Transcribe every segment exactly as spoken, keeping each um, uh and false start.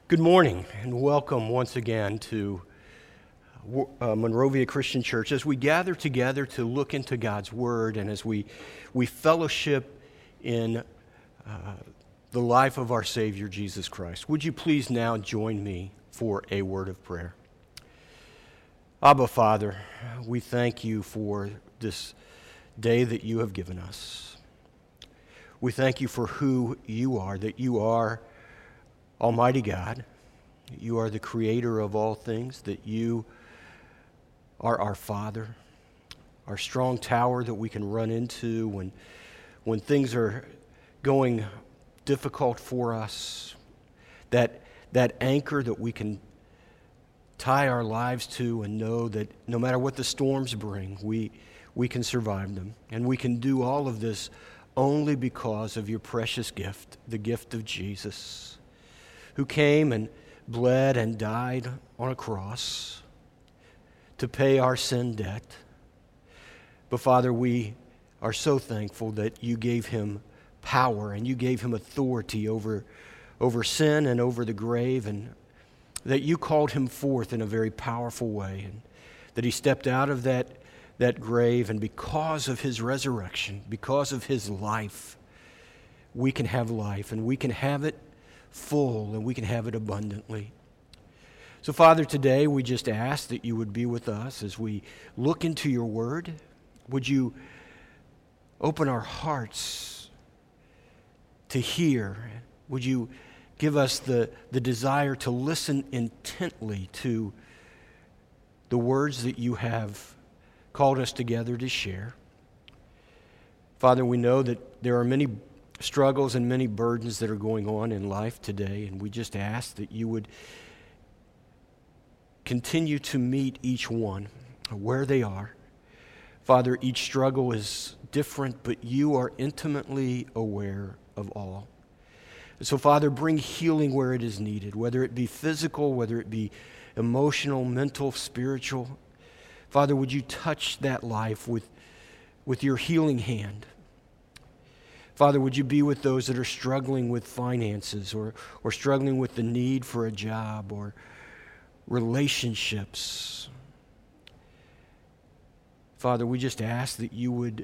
Good morning and welcome once again to uh, Monrovia Christian Church as we gather together to look into God's Word and as we, we fellowship in uh, the life of our Savior, Jesus Christ. Would you please now join me for a word of prayer? Abba, Father, we thank you for this day that you have given us. We thank you for who you are, that you are Almighty God. You are the creator of all things, that you are our Father, our strong tower that we can run into when, when things are going difficult for us, that, that anchor that we can tie our lives to and know that no matter what the storms bring, we, we can survive them. And we can do all of this only because of your precious gift, the gift of Jesus, who came and bled and died on a cross to pay our sin debt. But Father, we are so thankful that you gave him power and you gave him authority over, over sin and over the grave, and that you called him forth in a very powerful way, and that he stepped out of that, that grave, and because of his resurrection, because of his life, we can have life, and we can have it full, and we can have it abundantly. So, Father, today we just ask that you would be with us as we look into your word. Would you open our hearts to hear? Would you give us the, the desire to listen intently to the words that you have called us together to share? Father, we know that there are many struggles and many burdens that are going on in life today, and we just ask that you would continue to meet each one where they are. Father, each struggle is different, but you are intimately aware of all. So, Father, bring healing where it is needed, whether it be physical, whether it be emotional, mental, spiritual. Father, would you touch that life with, with your healing hand? Father, would you be with those that are struggling with finances or, or struggling with the need for a job or relationships? Father, we just ask that you would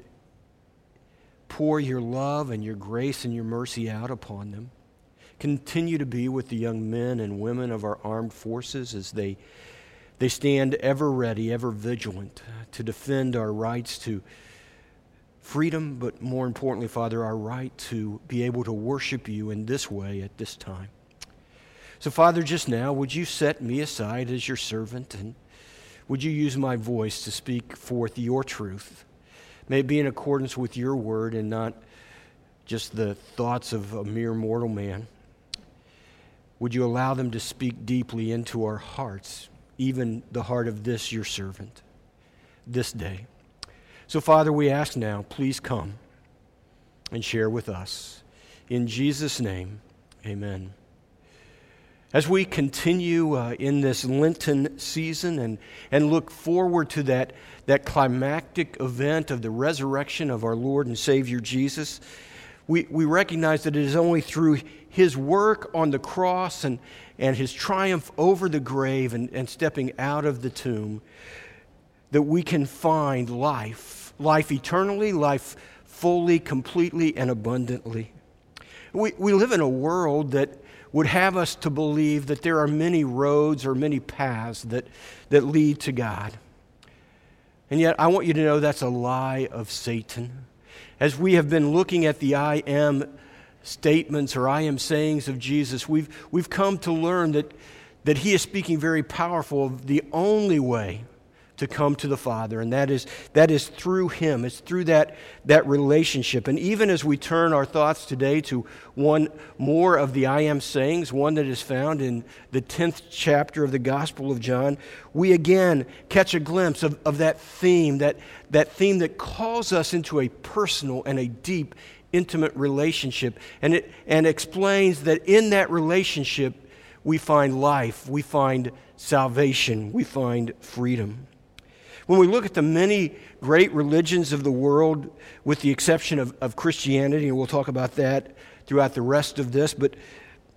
pour your love and your grace and your mercy out upon them. Continue to be with the young men and women of our armed forces as they, they stand ever ready, ever vigilant to defend our rights to freedom, but more importantly, Father, our right to be able to worship you in this way at this time. So, Father, just now, would you set me aside as your servant, and would you use my voice to speak forth your truth? May it be in accordance with your word and not just the thoughts of a mere mortal man. Would you allow them to speak deeply into our hearts, even the heart of this, your servant, this day? So, Father, we ask now, please come and share with us. In Jesus' name, amen. As we continue uh, in this Lenten season and, and look forward to that, that climactic event of the resurrection of our Lord and Savior Jesus, we, we recognize that it is only through his work on the cross and, and his triumph over the grave and, and stepping out of the tomb that we can find life, life eternally, life fully, completely, and abundantly. We, we live in a world that would have us to believe that there are many roads or many paths that, that lead to God. And yet, I want you to know that's a lie of Satan. As we have been looking at the I am statements or I am sayings of Jesus, we've, we've come to learn that, that he is speaking very powerful of the only way to come to the Father, and that is that is through him. It's through that, that relationship. And even as we turn our thoughts today to one more of the I am sayings, one that is found in the tenth chapter of the Gospel of John, we again catch a glimpse of, of that theme, that, that theme that calls us into a personal and a deep, intimate relationship, and it and explains that in that relationship we find life, we find salvation, we find freedom. When we look at the many great religions of the world, with the exception of, of Christianity, and we'll talk about that throughout the rest of this, but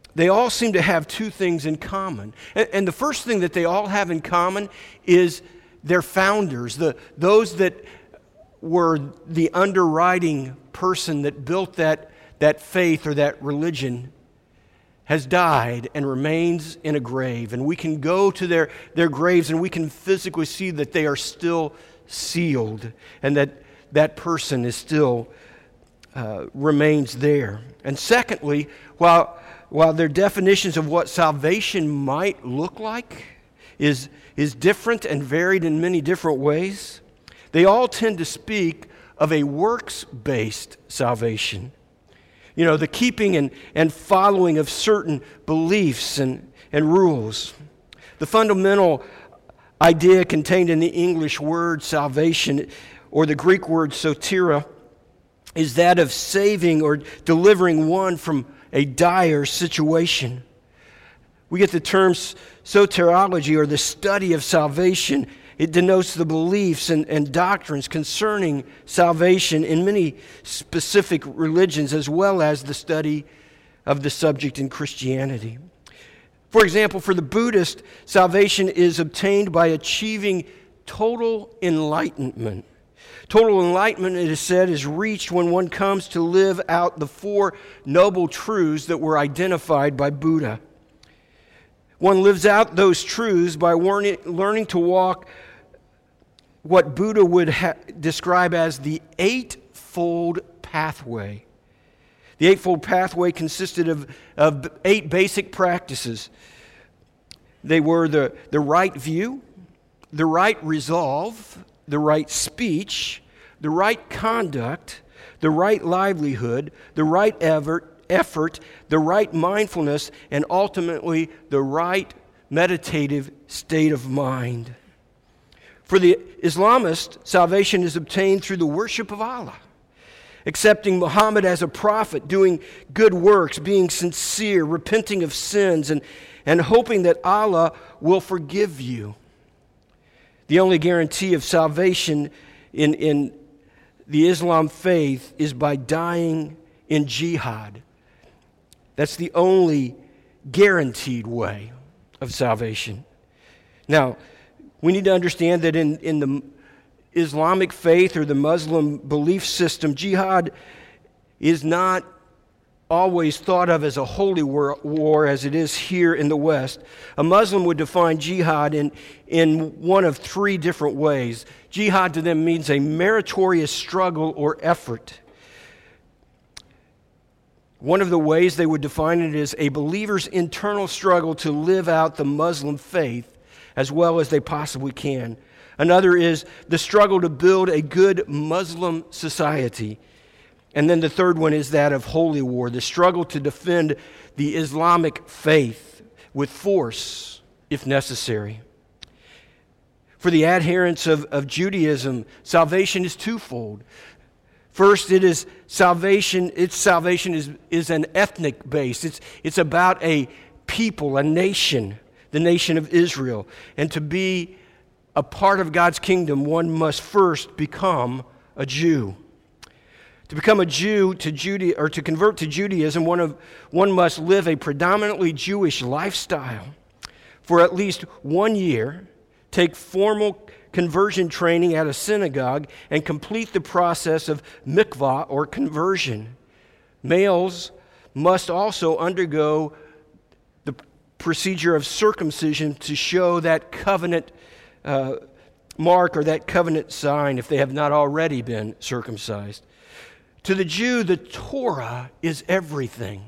they all seem to have two things in common. And, and the first thing that they all have in common is their founders, the, those that were the underwriting person that built that, that faith or that religion has died and remains in a grave. And we can go to their, their graves and we can physically see that they are still sealed and that that person is still uh, remains there. And secondly, while, while their definitions of what salvation might look like is, is different and varied in many different ways, they all tend to speak of a works-based salvation. You know, the keeping and, and following of certain beliefs and, and rules. The fundamental idea contained in the English word salvation, or the Greek word soteria, is that of saving or delivering one from a dire situation. We get the term soteriology, or the study of salvation. It denotes the beliefs and, and doctrines concerning salvation in many specific religions, as well as the study of the subject in Christianity. For example, for the Buddhist, salvation is obtained by achieving total enlightenment. Total enlightenment, it is said, is reached when one comes to live out the four noble truths that were identified by Buddha. One lives out those truths by learning to walk what Buddha would ha- describe as the eightfold pathway. The eightfold pathway consisted of, of eight basic practices. They were the, the right view, the right resolve, the right speech, the right conduct, the right livelihood, the right effort, effort, the right mindfulness, and ultimately the right meditative state of mind. For the Islamist, salvation is obtained through the worship of Allah, accepting Muhammad as a prophet, doing good works, being sincere, repenting of sins, and, and hoping that Allah will forgive you. The only guarantee of salvation in, in the Islam faith is by dying in jihad. That's the only guaranteed way of salvation. Now, we need to understand that in, in the Islamic faith or the Muslim belief system, jihad is not always thought of as a holy war, war as it is here in the West. A Muslim would define jihad in, in one of three different ways. Jihad to them means a meritorious struggle or effort. One of the ways they would define it is a believer's internal struggle to live out the Muslim faith as well as they possibly can. Another is the struggle to build a good Muslim society. And then the third one is that of holy war, the struggle to defend the Islamic faith with force, if necessary. For the adherents of, of Judaism, salvation is twofold. First, it is salvation, its salvation is, is an ethnic base. It's, it's about a people, a nation, the nation of Israel. And to be a part of God's kingdom, one must first become a Jew. To become a Jew, to Juda- or to convert to Judaism, one, of, one must live a predominantly Jewish lifestyle for at least one year, take formal conversion training at a synagogue, and complete the process of mikvah or conversion. Males must also undergo the procedure of circumcision to show that covenant uh, mark or that covenant sign if they have not already been circumcised. To the Jew, the Torah is everything.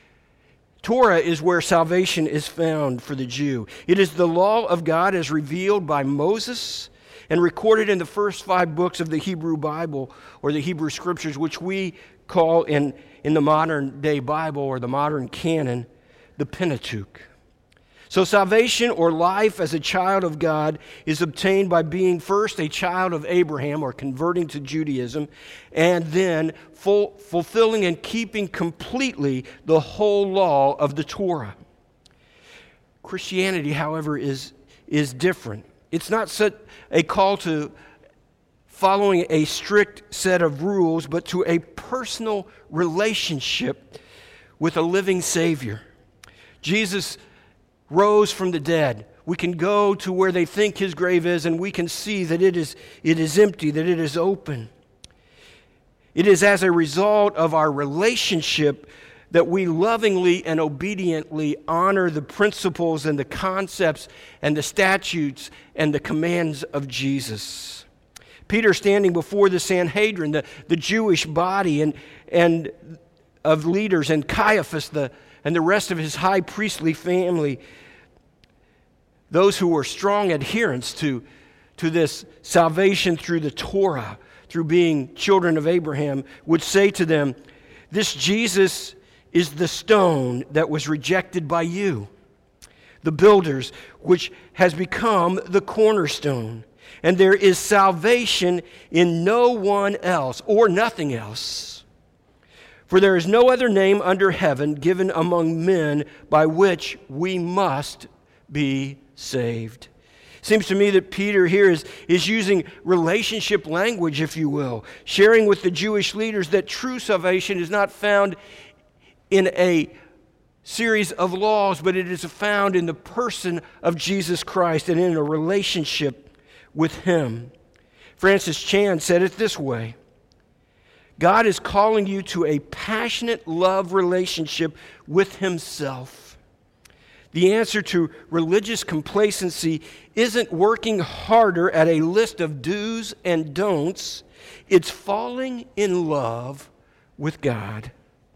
Torah is where salvation is found for the Jew. It is the law of God as revealed by Moses and recorded in the first five books of the Hebrew Bible or the Hebrew Scriptures, which we call in, in the modern day Bible or the modern canon, the Pentateuch. So salvation or life as a child of God is obtained by being first a child of Abraham or converting to Judaism, and then full, fulfilling and keeping completely the whole law of the Torah. Christianity, however, is, is different. It's not such a call to following a strict set of rules, but to a personal relationship with a living Savior. Jesus rose from the dead. We can go to where they think his grave is, and we can see that it is, it is empty, that it is open. It is as a result of our relationship that we lovingly and obediently honor the principles and the concepts and the statutes and the commands of Jesus. Peter, standing before the Sanhedrin, the, the Jewish body and, and of leaders, and Caiaphas the, and the rest of his high priestly family, those who were strong adherents to, to this salvation through the Torah, through being children of Abraham, would say to them, "This Jesus is the stone that was rejected by you, the builders, which has become the cornerstone. And there is salvation in no one else," or nothing else. "For there is no other name under heaven given among men by which we must be saved." Seems to me that Peter here is, is using relationship language, if you will, sharing with the Jewish leaders that true salvation is not found in a series of laws, but it is found in the person of Jesus Christ and in a relationship with him. Francis Chan said it this way: God is calling you to a passionate love relationship with himself. The answer to religious complacency isn't working harder at a list of do's and don'ts. It's falling in love with God.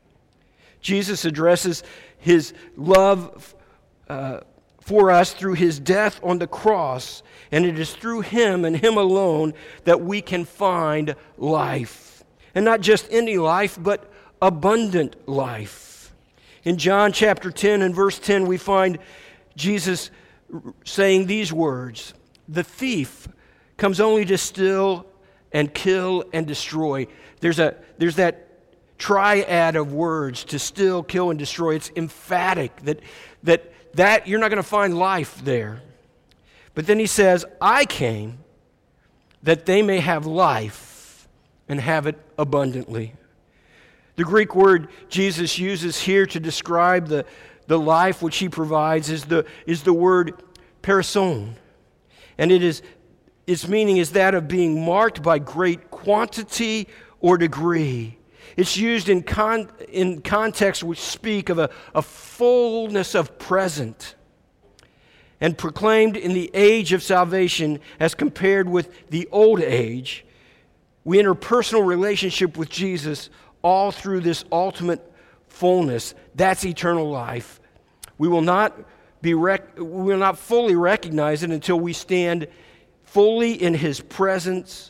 Jesus addresses his love uh, for us through his death on the cross, and it is through him and him alone that we can find life. And not just any life, but abundant life. In John chapter ten and verse ten, we find Jesus saying these words: "The thief comes only to steal and kill and destroy." There's a there's that triad of words: to steal, kill, and destroy. It's emphatic that that that you're not going to find life there. But then he says, "I came that they may have life and have it abundantly." The Greek word Jesus uses here to describe the, the life which he provides is the, is the word perisson. And it is, its meaning is that of being marked by great quantity or degree. It's used in, con, in contexts which speak of a, a fullness of present, and proclaimed in the age of salvation as compared with the old age. We enter personal relationship with Jesus all through this ultimate fullness. That's eternal life. We will not be rec- we will not fully recognize it until we stand fully in his presence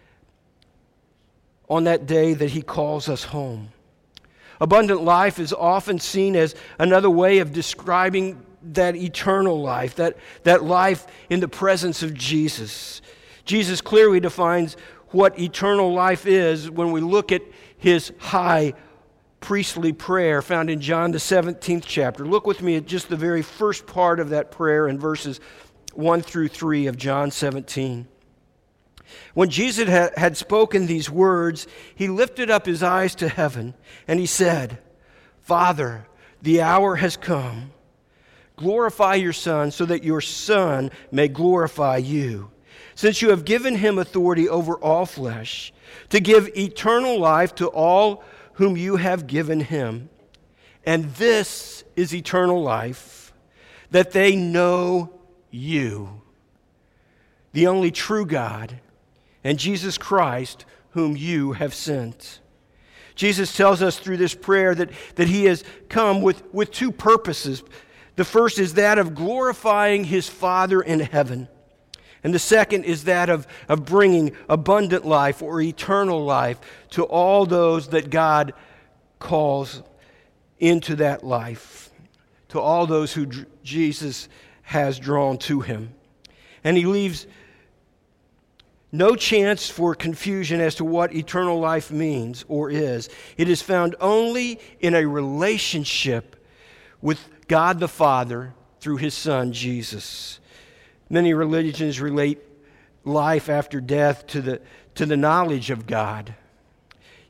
on that day that he calls us home. Abundant life is often seen as another way of describing that eternal life, that, that life in the presence of Jesus. Jesus clearly defines what eternal life is when we look at his high priestly prayer found in John the seventeenth chapter. Look with me at just the very first part of that prayer in verses one through three of John seventeen. When Jesus had spoken these words, he lifted up his eyes to heaven, and he said, "Father, the hour has come. Glorify your Son, so that your Son may glorify you, since you have given him authority over all flesh, to give eternal life to all whom you have given him. And this is eternal life, that they know you, the only true God, and Jesus Christ, whom you have sent." Jesus tells us through this prayer that, that he has come with, with two purposes. The first is that of glorifying his Father in heaven. And the second is that of, of bringing abundant life or eternal life to all those that God calls into that life, to all those who dr- Jesus has drawn to him. And he leaves no chance for confusion as to what eternal life means or is. It is found only in a relationship with God the Father through his Son, Jesus. Many religions relate life after death to the, to the knowledge of God.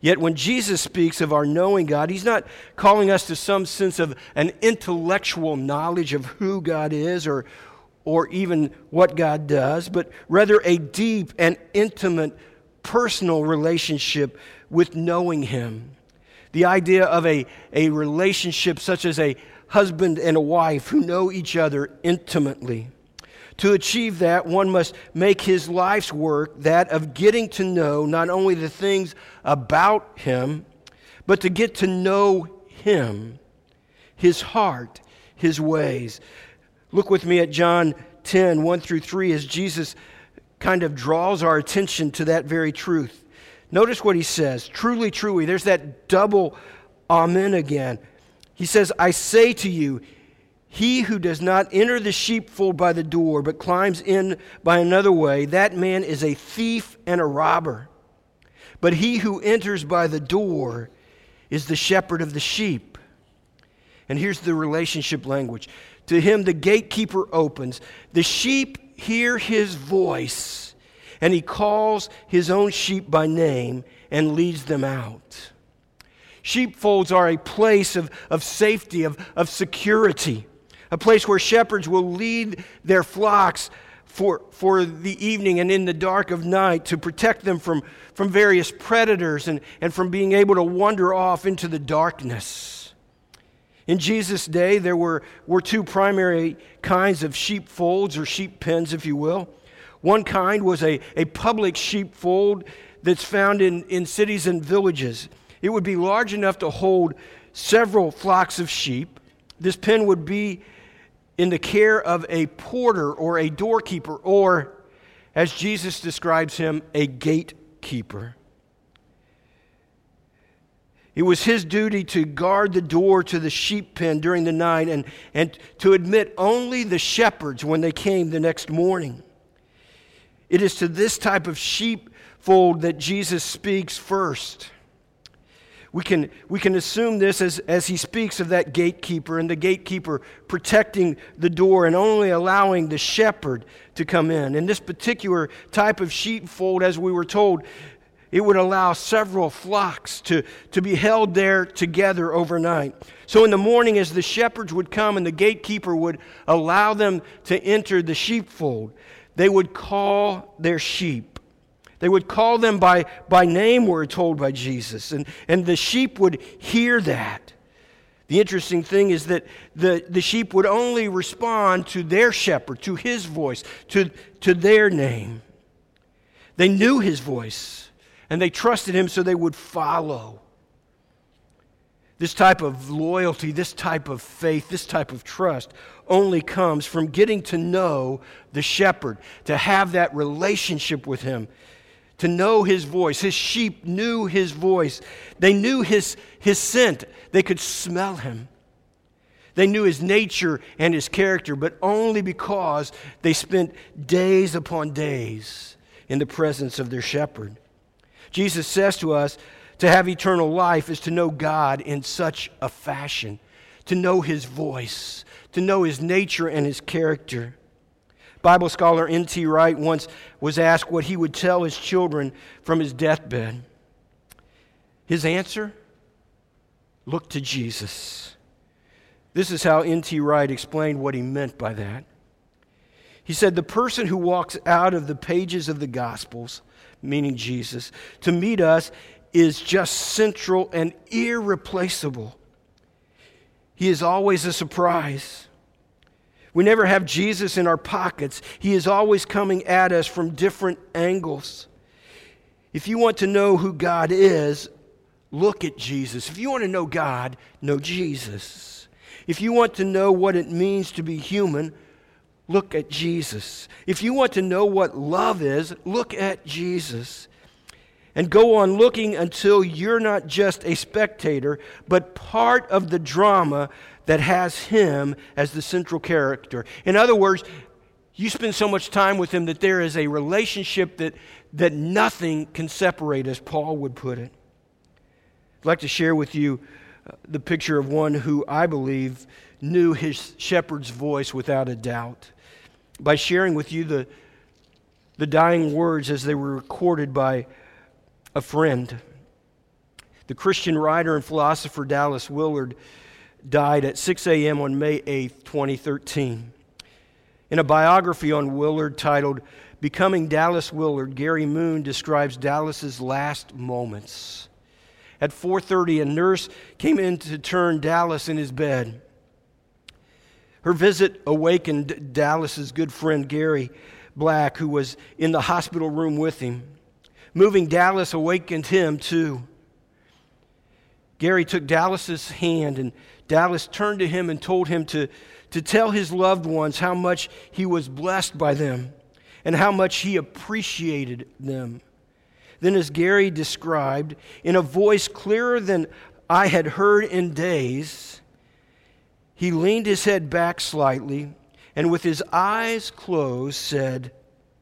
Yet when Jesus speaks of our knowing God, he's not calling us to some sense of an intellectual knowledge of who God is or, or even what God does, but rather a deep and intimate personal relationship with knowing him. The idea of a, a relationship such as a husband and a wife who know each other intimately. To achieve that, one must make his life's work that of getting to know not only the things about him, but to get to know him, his heart, his ways. Look with me at John ten, one through three, as Jesus kind of draws our attention to that very truth. Notice what he says. Truly, truly, there's that double amen again. He says, I say to you, he who does not enter the sheepfold by the door, but climbs in by another way, that man is a thief and a robber. But he who enters by the door is the shepherd of the sheep. And here's the relationship language. To him the gatekeeper opens. The sheep hear his voice, and he calls his own sheep by name and leads them out. Sheepfolds are a place of, of safety, of, of security. A place where shepherds will lead their flocks for, for the evening and in the dark of night to protect them from, from various predators and, and from being able to wander off into the darkness. In Jesus' day, there were, were two primary kinds of sheepfolds, or sheep pens, if you will. One kind was a, a public sheepfold that's found in, in cities and villages. It would be large enough to hold several flocks of sheep. This pen would be in the care of a porter or a doorkeeper, or, as Jesus describes him, a gatekeeper. It was his duty to guard the door to the sheep pen during the night and, and to admit only the shepherds when they came the next morning. It is to this type of sheepfold that Jesus speaks first. We can, we can assume this as, as he speaks of that gatekeeper and the gatekeeper protecting the door and only allowing the shepherd to come in. In this particular type of sheepfold, as we were told, it would allow several flocks to, to be held there together overnight. So in the morning, as the shepherds would come and the gatekeeper would allow them to enter the sheepfold, they would call their sheep. They would call them by, by name, we're told by Jesus, and, and the sheep would hear that. The interesting thing is that the, the sheep would only respond to their shepherd, to his voice, to, to their name. They knew his voice, and they trusted him, so they would follow. This type of loyalty, this type of faith, this type of trust only comes from getting to know the shepherd, to have that relationship with him, to know his voice. His sheep knew his voice. They knew his, his scent. They could smell him. They knew his nature and his character, but only because they spent days upon days in the presence of their shepherd. Jesus says to us, to have eternal life is to know God in such a fashion, to know his voice, to know his nature and his character. Bible scholar N T Wright once was asked what he would tell his children from his deathbed. His answer? Look to Jesus. This is how N T Wright explained what he meant by that. He said, the person who walks out of the pages of the Gospels, meaning Jesus, to meet us is just central and irreplaceable. He is always a surprise. We never have Jesus in our pockets. He is always coming at us from different angles. If you want to know who God is, look at Jesus. If you want to know God, know Jesus. If you want to know what it means to be human, look at Jesus. If you want to know what love is, look at Jesus. And go on looking until you're not just a spectator, but part of the drama that has him as the central character. In other words, you spend so much time with him that there is a relationship that, that nothing can separate, as Paul would put it. I'd like to share with you the picture of one who I believe knew his shepherd's voice without a doubt, by sharing with you the, the dying words as they were recorded by a friend. The Christian writer and philosopher Dallas Willard died at six a.m. on May eighth, twenty thirteen. In a biography on Willard titled Becoming Dallas Willard, Gary Moon describes Dallas's last moments. At four thirty, a nurse came in to turn Dallas in his bed. Her visit awakened Dallas's good friend Gary Black, who was in the hospital room with him. Moving Dallas awakened him too. Gary took Dallas's hand, and Dallas turned to him and told him to, to tell his loved ones how much he was blessed by them and how much he appreciated them. Then, as Gary described, in a voice clearer than I had heard in days, he leaned his head back slightly and with his eyes closed said,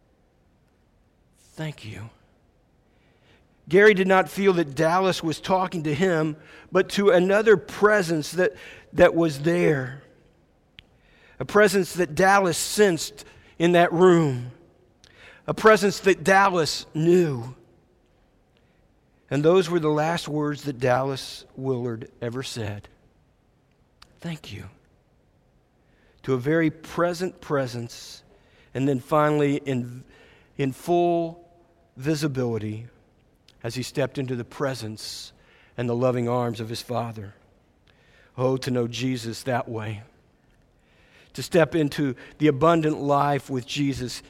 "Thank you." Gary did not feel that Dallas was talking to him, but to another presence that, that was there. A presence that Dallas sensed in that room. A presence that Dallas knew. And those were the last words that Dallas Willard ever said. Thank you. To a very present presence, and then finally in, in full visibility as he stepped into the presence and the loving arms of his Father. Oh, to know Jesus that way. To step into the abundant life with Jesus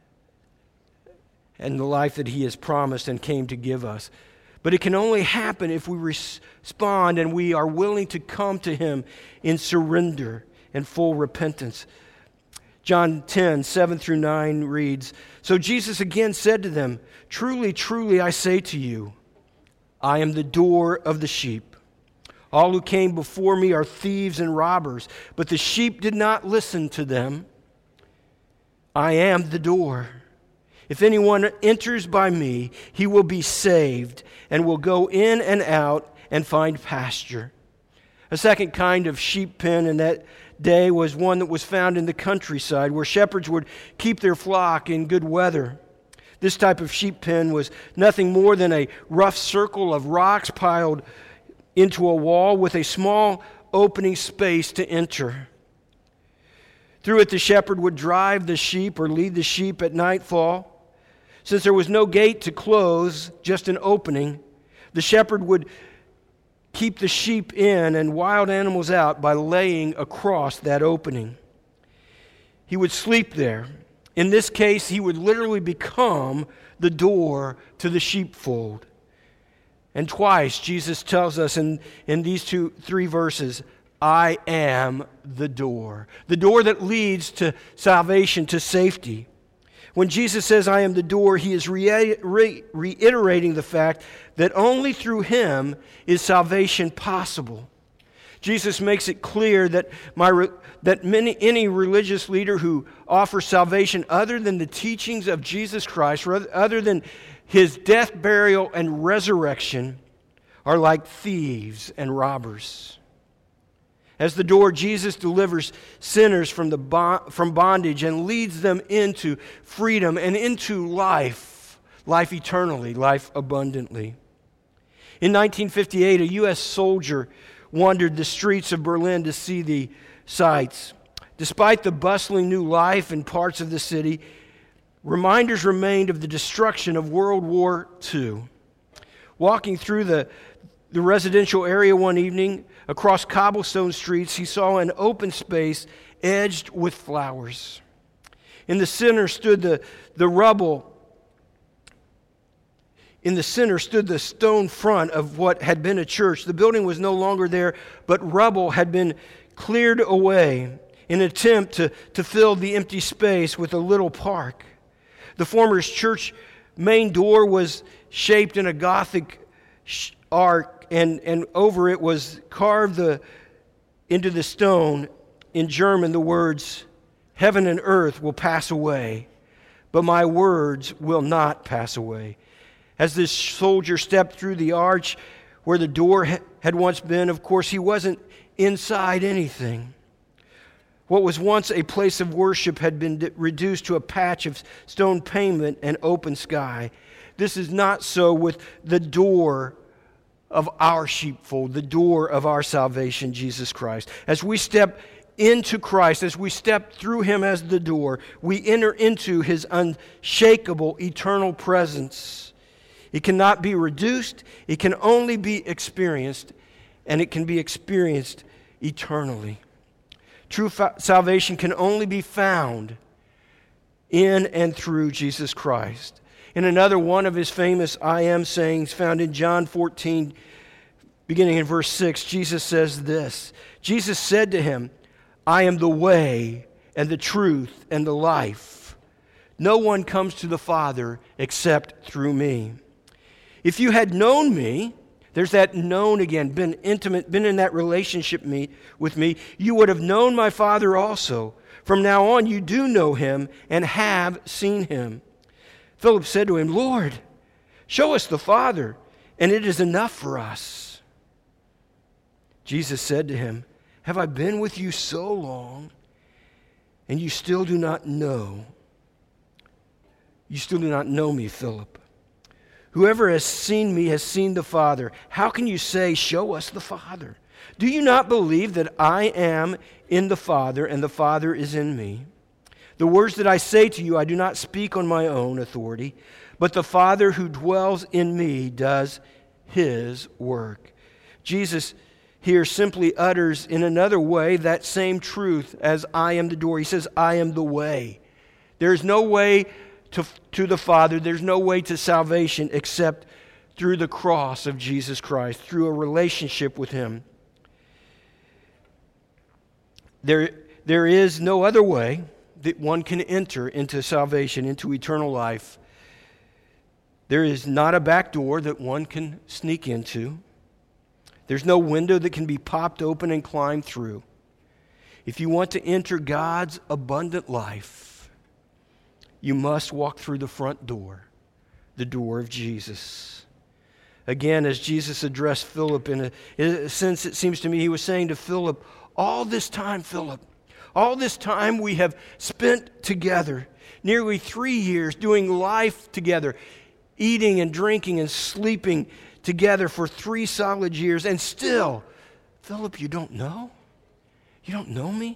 and the life that he has promised and came to give us. But it can only happen if we respond and we are willing to come to him in surrender and full repentance. John ten, seven through nine reads, "So Jesus again said to them, 'Truly, truly, I say to you, I am the door of the sheep. All who came before me are thieves and robbers, but the sheep did not listen to them. I am the door. If anyone enters by me, he will be saved and will go in and out and find pasture.'" A second kind of sheep pen in that day was one that was found in the countryside where shepherds would keep their flock in good weather. This type of sheep pen was nothing more than a rough circle of rocks piled into a wall with a small opening space to enter. Through it, the shepherd would drive the sheep or lead the sheep at nightfall. Since there was no gate to close, just an opening, the shepherd would keep the sheep in and wild animals out by laying across that opening. He would sleep there. In this case, he would literally become the door to the sheepfold. And twice, Jesus tells us in, in these two, three verses, I am the door. The door that leads to salvation, to safety. When Jesus says, I am the door, he is re- re- reiterating the fact that only through him is salvation possible. Jesus makes it clear that my re- that many any religious leader who offers salvation other than the teachings of Jesus Christ, other than his death, burial, and resurrection, are like thieves and robbers. As the door, Jesus delivers sinners from the bond, from bondage and leads them into freedom and into life, life eternally, life abundantly. In nineteen fifty-eight, a U S soldier wandered the streets of Berlin to see the sights. Despite the bustling new life in parts of the city, reminders remained of the destruction of World War Two. Walking through the, the residential area one evening, across cobblestone streets, he saw an open space edged with flowers. In the center stood the, the rubble. In the center stood the stone front of what had been a church. The building was no longer there, but rubble had been cleared away in an attempt to, to fill the empty space with a little park. The former church main door was shaped in a Gothic arch, and, and over it was carved the, into the stone in German the words, "Heaven and earth will pass away, but my words will not pass away." As this soldier stepped through the arch where the door had once been, of course, he wasn't inside anything. What was once a place of worship had been reduced to a patch of stone pavement and open sky. This is not so with the door of our sheepfold, the door of our salvation, Jesus Christ. As we step into Christ, as we step through Him as the door, we enter into His unshakable, eternal presence. It cannot be reduced. It can only be experienced, and it can be experienced eternally. True fa- salvation can only be found in and through Jesus Christ. In another one of His famous I am sayings found in John fourteen, beginning in verse six, Jesus says this. Jesus said to him, I am the way and the truth and the life. No one comes to the Father except through me. If you had known me, there's that known again, been intimate, been in that relationship me, with me, you would have known my Father also. From now on you do know Him and have seen Him. Philip said to him, Lord, show us the Father, and it is enough for us. Jesus said to him, have I been with you so long, and you still do not know? You still do not know me, Philip. Whoever has seen me has seen the Father. How can you say, show us the Father? Do you not believe that I am in the Father, and the Father is in me? The words that I say to you, I do not speak on my own authority, but the Father who dwells in me does His work. Jesus here simply utters in another way that same truth as I am the door. He says, I am the way. There's no way to, to the Father, there's no way to salvation except through the cross of Jesus Christ, through a relationship with Him. There, there is no other way that one can enter into salvation, into eternal life. There is not a back door that one can sneak into. There's no window that can be popped open and climbed through. If you want to enter God's abundant life, you must walk through the front door, the door of Jesus. Again, as Jesus addressed Philip, in a, in a sense, it seems to me he was saying to Philip, all this time, Philip, all this time we have spent together, nearly three years doing life together, eating and drinking and sleeping together for three solid years, and still, Philip, you don't know? You don't know me?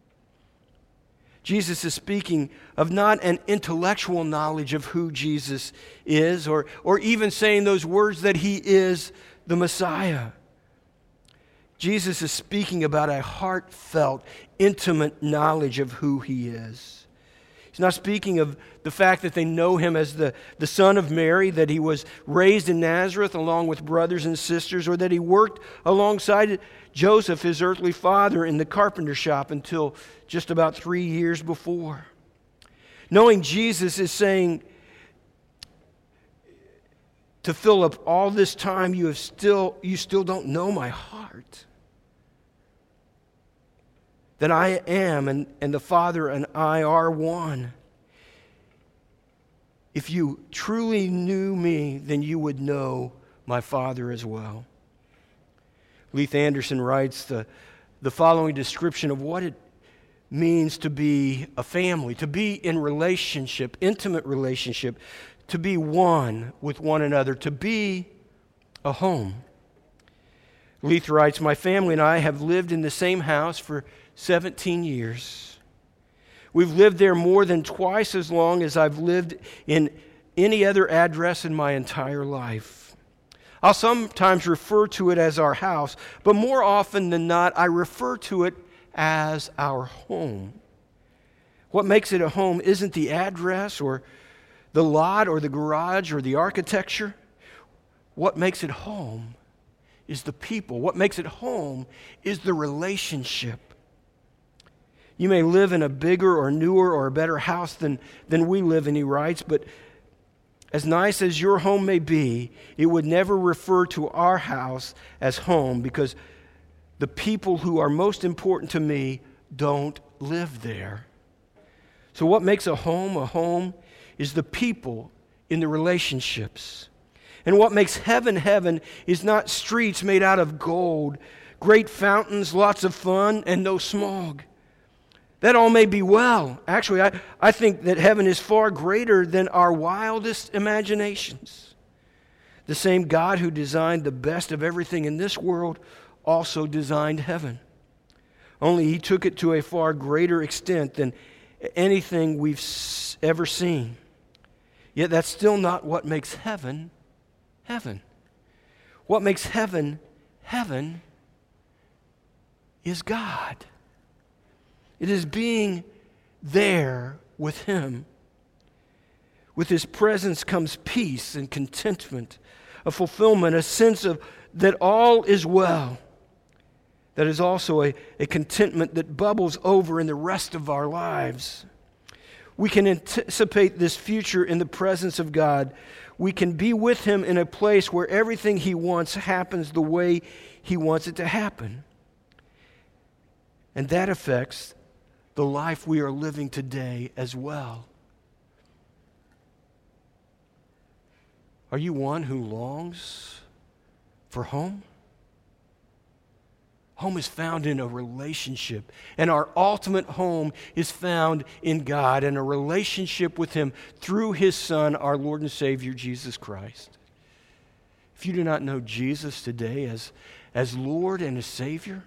Jesus is speaking of not an intellectual knowledge of who Jesus is, or, or even saying those words that He is the Messiah. Jesus is speaking about a heartfelt, intimate knowledge of who He is. He's not speaking of the fact that they know Him as the, the son of Mary, that He was raised in Nazareth along with brothers and sisters, or that He worked alongside Joseph, his earthly father, in the carpenter shop until just about three years before. Knowing Jesus is saying to Philip, all this time you have still you still don't know my heart. That I am and, and the Father and I are one. If you truly knew me, then you would know my Father as well. Leith Anderson writes the, the following description of what it means to be a family, to be in relationship, intimate relationship, to be one with one another, to be a home. Leith writes, my family and I have lived in the same house for seventeen years. We've lived there more than twice as long as I've lived in any other address in my entire life. I'll sometimes refer to it as our house, but more often than not, I refer to it as our home. What makes it a home isn't the address or the lot or the garage or the architecture. What makes it home is the people. What makes it home is the relationship. You may live in a bigger or newer or a better house than, than we live in, he writes, but as nice as your home may be, it would never refer to our house as home because the people who are most important to me don't live there. So what makes a home a home is the people in the relationships. And what makes heaven heaven is not streets made out of gold, great fountains, lots of fun, and no smog. That all may be well. Actually, I, I think that heaven is far greater than our wildest imaginations. The same God who designed the best of everything in this world also designed heaven. Only he took it to a far greater extent than anything we've ever seen. Yet that's still not what makes heaven heaven. What makes heaven heaven is God. It is being there with him. With his presence comes peace and contentment, a fulfillment, a sense of that all is well. That is also a, a contentment that bubbles over in the rest of our lives. We can anticipate this future in the presence of God. We can be with him in a place where everything he wants happens the way he wants it to happen. And that affects the life we are living today as well. Are you one who longs for home? Home is found in a relationship, and our ultimate home is found in God and a relationship with him through his Son, our Lord and Savior, Jesus Christ. If you do not know Jesus today as, as Lord and as Savior,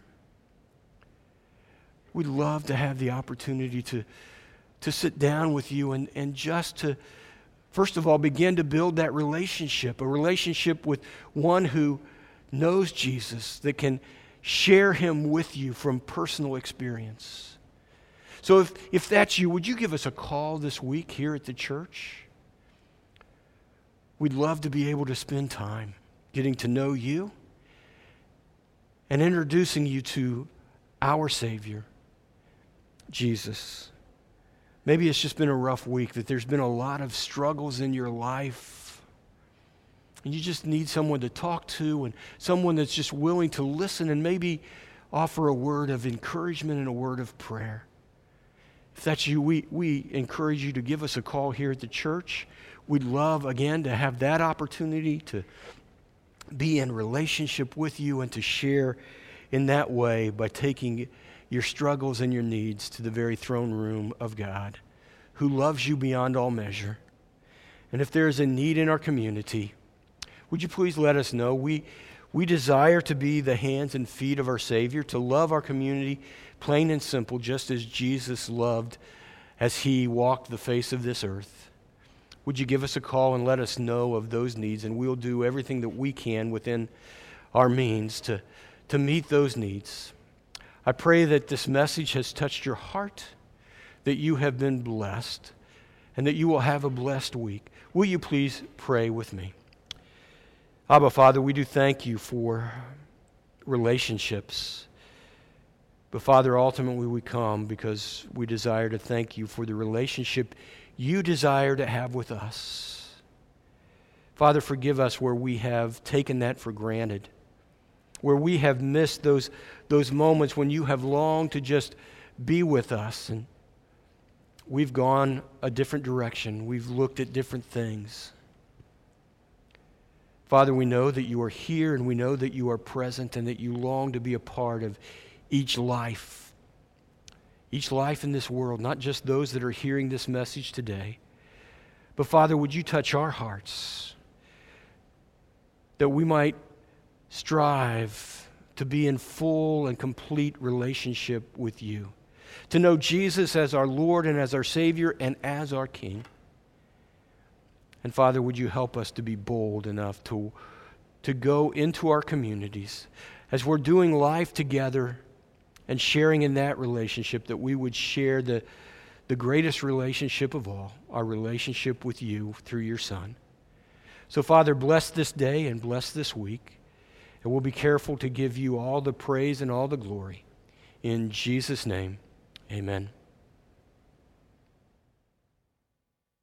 we'd love to have the opportunity to, to sit down with you and, and just to, first of all, begin to build that relationship, a relationship with one who knows Jesus, that can share him with you from personal experience. So if, if that's you, would you give us a call this week here at the church? We'd love to be able to spend time getting to know you and introducing you to our Savior, Jesus. Maybe it's just been a rough week, that there's been a lot of struggles in your life, and you just need someone to talk to and someone that's just willing to listen and maybe offer a word of encouragement and a word of prayer. If that's you, we, we encourage you to give us a call here at the church. We'd love, again, to have that opportunity to be in relationship with you and to share in that way by taking your struggles and your needs to the very throne room of God, who loves you beyond all measure. And if there is a need in our community, would you please let us know? We, we desire to be the hands and feet of our Savior, to love our community plain and simple, just as Jesus loved as he walked the face of this earth. Would you give us a call and let us know of those needs, and we'll do everything that we can within our means to, to meet those needs. I pray that this message has touched your heart, that you have been blessed, and that you will have a blessed week. Will you please pray with me? Abba, Father, we do thank you for relationships. But Father, ultimately we come because we desire to thank you for the relationship you desire to have with us. Father, forgive us where we have taken that for granted, where we have missed those, those moments when you have longed to just be with us, and we've gone a different direction. We've looked at different things. Father, we know that you are here, and we know that you are present, and that you long to be a part of each life. Each life in this world, not just those that are hearing this message today. But Father, would you touch our hearts, that we might strive to be in full and complete relationship with you, to know Jesus as our Lord and as our Savior and as our King. And Father, would you help us to be bold enough to, to go into our communities as we're doing life together and sharing in that relationship, that we would share the, the greatest relationship of all, our relationship with you through your Son. So Father, bless this day and bless this week, and we'll be careful to give you all the praise and all the glory. In Jesus' name, amen.